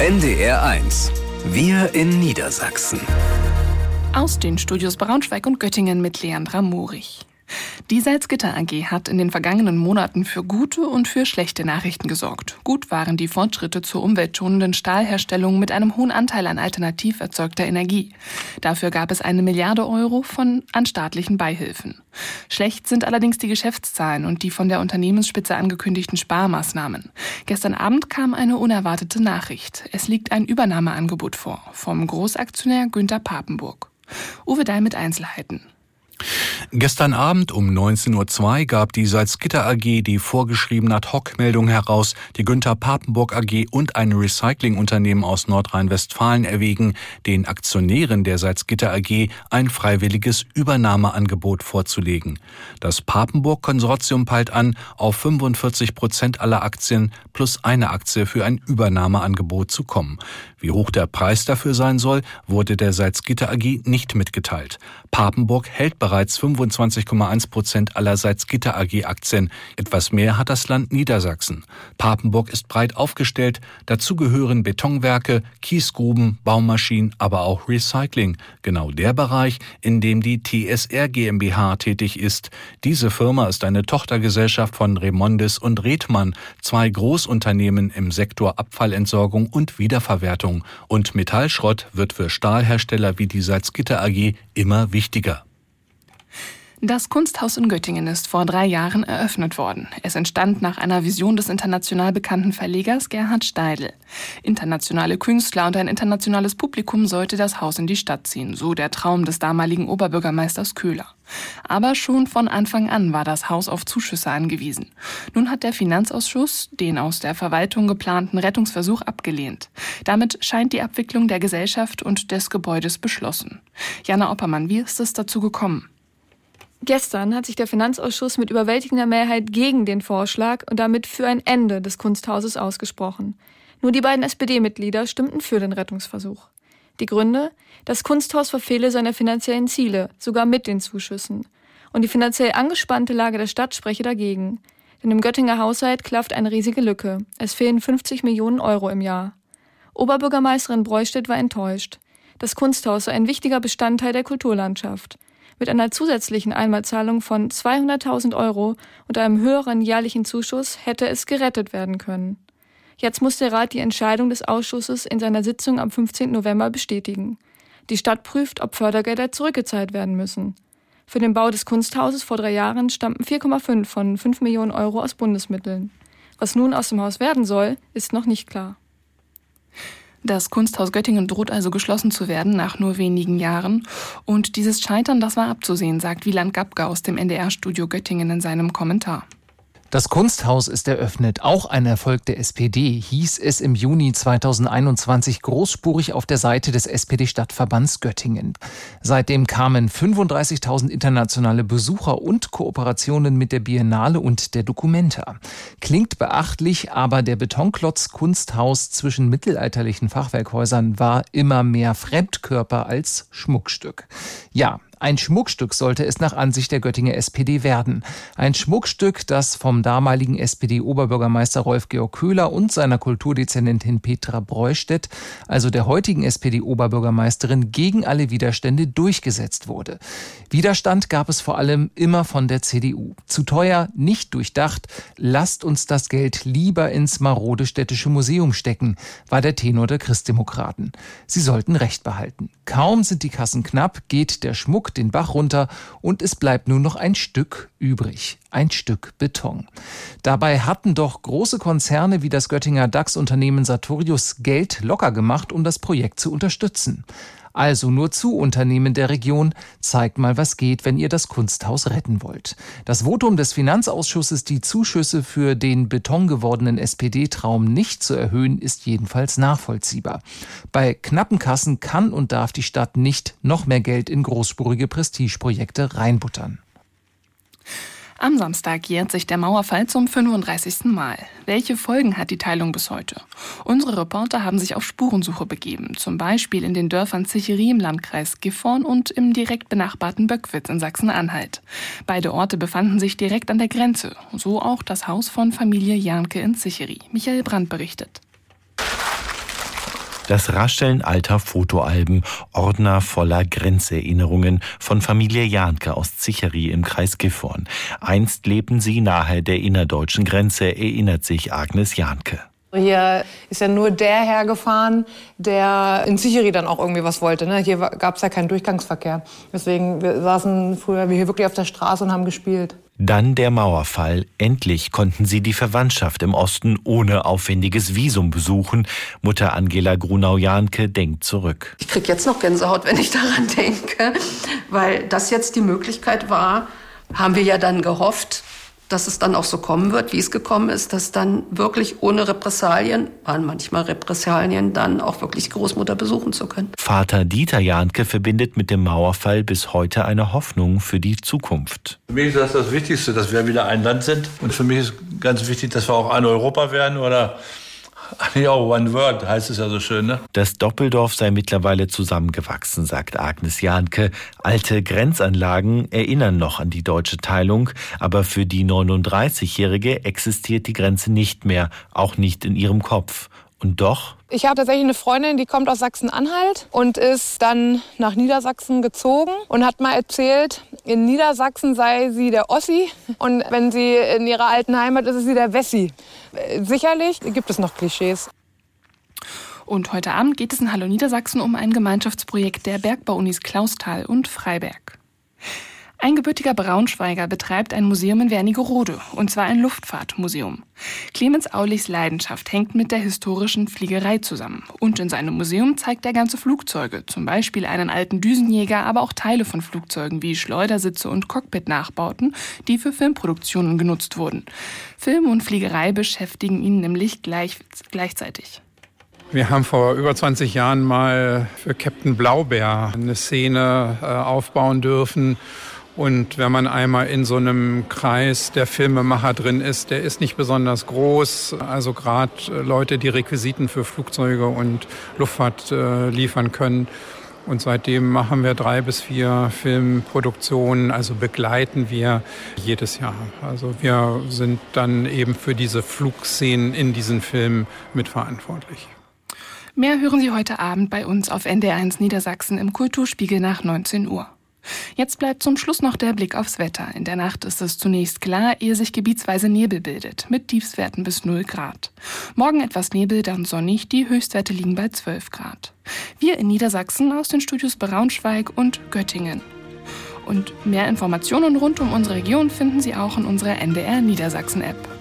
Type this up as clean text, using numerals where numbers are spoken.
NDR1. Wir in Niedersachsen. Aus den Studios Braunschweig und Göttingen mit Leandra Morich. Die Salzgitter AG hat in den vergangenen Monaten für gute und für schlechte Nachrichten gesorgt. Gut waren die Fortschritte zur umweltschonenden Stahlherstellung mit einem hohen Anteil an alternativ erzeugter Energie. Dafür gab es 1 Milliarde Euro an staatlichen Beihilfen. Schlecht sind allerdings die Geschäftszahlen und die von der Unternehmensspitze angekündigten Sparmaßnahmen. Gestern Abend kam eine unerwartete Nachricht. Es liegt ein Übernahmeangebot vor, vom Großaktionär Günther Papenburg. Uwe Dahl mit Einzelheiten. Gestern Abend um 19:02 Uhr gab die Salzgitter AG die vorgeschriebene Ad-Hoc-Meldung heraus, die Günther Papenburg AG und ein Recyclingunternehmen aus Nordrhein-Westfalen erwägen, den Aktionären der Salzgitter AG ein freiwilliges Übernahmeangebot vorzulegen. Das Papenburg-Konsortium peilt an, auf 45% aller Aktien plus eine Aktie für ein Übernahmeangebot zu kommen. Wie hoch der Preis dafür sein soll, wurde der Salzgitter AG nicht mitgeteilt. Papenburg hält bereits 25,1% aller Salzgitter AG-Aktien. Etwas mehr hat das Land Niedersachsen. Papenburg ist breit aufgestellt. Dazu gehören Betonwerke, Kiesgruben, Baumaschinen, aber auch Recycling. Genau der Bereich, in dem die TSR GmbH tätig ist. Diese Firma ist eine Tochtergesellschaft von Remondis und Redmann, 2 Großunternehmen im Sektor Abfallentsorgung und Wiederverwertung. Und Metallschrott wird für Stahlhersteller wie die Salzgitter AG immer wichtiger. Das Kunsthaus in Göttingen ist vor 3 Jahren eröffnet worden. Es entstand nach einer Vision des international bekannten Verlegers Gerhard Steidl. Internationale Künstler und ein internationales Publikum sollte das Haus in die Stadt ziehen, so der Traum des damaligen Oberbürgermeisters Köhler. Aber schon von Anfang an war das Haus auf Zuschüsse angewiesen. Nun hat der Finanzausschuss den aus der Verwaltung geplanten Rettungsversuch abgelehnt. Damit scheint die Abwicklung der Gesellschaft und des Gebäudes beschlossen. Jana Oppermann, wie ist es dazu gekommen? Gestern hat sich der Finanzausschuss mit überwältigender Mehrheit gegen den Vorschlag und damit für ein Ende des Kunsthauses ausgesprochen. Nur die beiden SPD-Mitglieder stimmten für den Rettungsversuch. Die Gründe? Das Kunsthaus verfehle seine finanziellen Ziele, sogar mit den Zuschüssen. Und die finanziell angespannte Lage der Stadt spreche dagegen. Denn im Göttinger Haushalt klafft eine riesige Lücke. Es fehlen 50 Millionen Euro im Jahr. Oberbürgermeisterin Breustedt war enttäuscht. Das Kunsthaus sei ein wichtiger Bestandteil der Kulturlandschaft. Mit einer zusätzlichen Einmalzahlung von 200.000 Euro und einem höheren jährlichen Zuschuss hätte es gerettet werden können. Jetzt muss der Rat die Entscheidung des Ausschusses in seiner Sitzung am 15. November bestätigen. Die Stadt prüft, ob Fördergelder zurückgezahlt werden müssen. Für den Bau des Kunsthauses vor 3 Jahren stammten 4,5 von 5 Millionen Euro aus Bundesmitteln. Was nun aus dem Haus werden soll, ist noch nicht klar. Das Kunsthaus Göttingen droht also geschlossen zu werden nach nur wenigen Jahren. Und dieses Scheitern, das war abzusehen, sagt Wieland Gabke aus dem NDR-Studio Göttingen in seinem Kommentar. Das Kunsthaus ist eröffnet, auch ein Erfolg der SPD, hieß es im Juni 2021 großspurig auf der Seite des SPD-Stadtverbands Göttingen. Seitdem kamen 35.000 internationale Besucher und Kooperationen mit der Biennale und der Documenta. Klingt beachtlich, aber der Betonklotz Kunsthaus zwischen mittelalterlichen Fachwerkhäusern war immer mehr Fremdkörper als Schmuckstück. Ja, ein Schmuckstück sollte es nach Ansicht der Göttinger SPD werden. Ein Schmuckstück, das vom damaligen SPD-Oberbürgermeister Rolf-Georg Köhler und seiner Kulturdezernentin Petra Breustedt, also der heutigen SPD-Oberbürgermeisterin, gegen alle Widerstände durchgesetzt wurde. Widerstand gab es vor allem immer von der CDU. Zu teuer, nicht durchdacht, lasst uns das Geld lieber ins marode städtische Museum stecken, war der Tenor der Christdemokraten. Sie sollten Recht behalten. Kaum sind die Kassen knapp, geht der Schmuck den Bach runter und es bleibt nur noch ein Stück übrig. Ein Stück Beton. Dabei hatten doch große Konzerne wie das Göttinger DAX-Unternehmen Sartorius Geld locker gemacht, um das Projekt zu unterstützen. Also nur zu, Unternehmen der Region, zeigt mal, was geht, wenn ihr das Kunsthaus retten wollt. Das Votum des Finanzausschusses, die Zuschüsse für den betongewordenen SPD-Traum nicht zu erhöhen, ist jedenfalls nachvollziehbar. Bei knappen Kassen kann und darf die Stadt nicht noch mehr Geld in großspurige Prestigeprojekte reinbuttern. Am Samstag jährt sich der Mauerfall zum 35. Mal. Welche Folgen hat die Teilung bis heute? Unsere Reporter haben sich auf Spurensuche begeben, zum Beispiel in den Dörfern Zicherie im Landkreis Gifhorn und im direkt benachbarten Böckwitz in Sachsen-Anhalt. Beide Orte befanden sich direkt an der Grenze, so auch das Haus von Familie Jahnke in Zicherie. Michael Brandt berichtet. Das Rascheln alter Fotoalben, Ordner voller Grenzerinnerungen von Familie Jahnke aus Zicheri im Kreis Gifhorn. Einst lebten sie nahe der innerdeutschen Grenze, erinnert sich Agnes Jahnke. Hier ist ja nur der hergefahren, der in Zicheri dann auch irgendwie was wollte. Ne? Hier gab es ja keinen Durchgangsverkehr. Deswegen saßen früher wir hier wirklich auf der Straße und haben gespielt. Dann der Mauerfall. Endlich konnten sie die Verwandtschaft im Osten ohne aufwendiges Visum besuchen. Mutter Angela Grunau-Jahnke denkt zurück. Ich kriege jetzt noch Gänsehaut, wenn ich daran denke, weil das jetzt die Möglichkeit war, haben wir ja dann gehofft, dass es dann auch so kommen wird, wie es gekommen ist, dass dann wirklich ohne Repressalien, waren manchmal Repressalien, dann auch wirklich Großmutter besuchen zu können. Vater Dieter Jahnke verbindet mit dem Mauerfall bis heute eine Hoffnung für die Zukunft. Für mich ist das Wichtigste, dass wir wieder ein Land sind. Und für mich ist ganz wichtig, dass wir auch ein Europa werden oder eigentlich auch One World, heißt es ja so schön, ne? Das Doppeldorf sei mittlerweile zusammengewachsen, sagt Agnes Jahnke. Alte Grenzanlagen erinnern noch an die deutsche Teilung, aber für die 39-Jährige existiert die Grenze nicht mehr, auch nicht in ihrem Kopf. Und doch? Ich habe tatsächlich eine Freundin, die kommt aus Sachsen-Anhalt und ist dann nach Niedersachsen gezogen und hat mal erzählt, in Niedersachsen sei sie der Ossi und wenn sie in ihrer alten Heimat ist, ist sie der Wessi. Sicherlich gibt es noch Klischees. Und heute Abend geht es in Hallo Niedersachsen um ein Gemeinschaftsprojekt der Bergbauunis Clausthal und Freiberg. Ein gebürtiger Braunschweiger betreibt ein Museum in Wernigerode, und zwar ein Luftfahrtmuseum. Clemens Aulichs Leidenschaft hängt mit der historischen Fliegerei zusammen. Und in seinem Museum zeigt er ganze Flugzeuge, zum Beispiel einen alten Düsenjäger, aber auch Teile von Flugzeugen wie Schleudersitze und Cockpit-Nachbauten, die für Filmproduktionen genutzt wurden. Film und Fliegerei beschäftigen ihn nämlich gleichzeitig. Wir haben vor über 20 Jahren mal für Captain Blaubeer eine Szene aufbauen dürfen. Und wenn man einmal in so einem Kreis der Filmemacher drin ist, der ist nicht besonders groß. Also gerade Leute, die Requisiten für Flugzeuge und Luftfahrt liefern können. Und seitdem machen wir 3 bis 4 Filmproduktionen, also begleiten wir jedes Jahr. Also wir sind dann eben für diese Flugszenen in diesen Filmen mitverantwortlich. Mehr hören Sie heute Abend bei uns auf NDR1 Niedersachsen im Kulturspiegel nach 19 Uhr. Jetzt bleibt zum Schluss noch der Blick aufs Wetter. In der Nacht ist es zunächst klar, ehe sich gebietsweise Nebel bildet, mit Tiefstwerten bis 0 Grad. Morgen etwas Nebel, dann sonnig, die Höchstwerte liegen bei 12 Grad. Wir in Niedersachsen aus den Studios Braunschweig und Göttingen. Und mehr Informationen rund um unsere Region finden Sie auch in unserer NDR Niedersachsen-App.